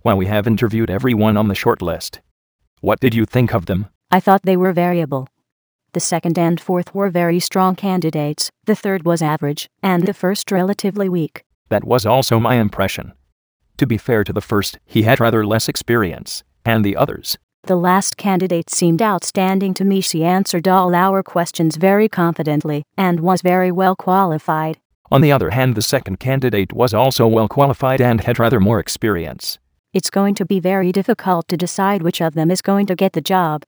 Well, we have interviewed everyone on the shortlist. What did you think of them? I thought they were variable. The second and fourth were very strong candidates, the third was average, and the first relatively weak. That was also my impression. To be fair to the first, he had rather less experience, and the others. The last candidate seemed outstanding to me. She answered all our questions very confidently, and was very well qualified. On the other hand, the second candidate was also well qualified and had rather more experience. It's going to be very difficult to decide which of them is going to get the job.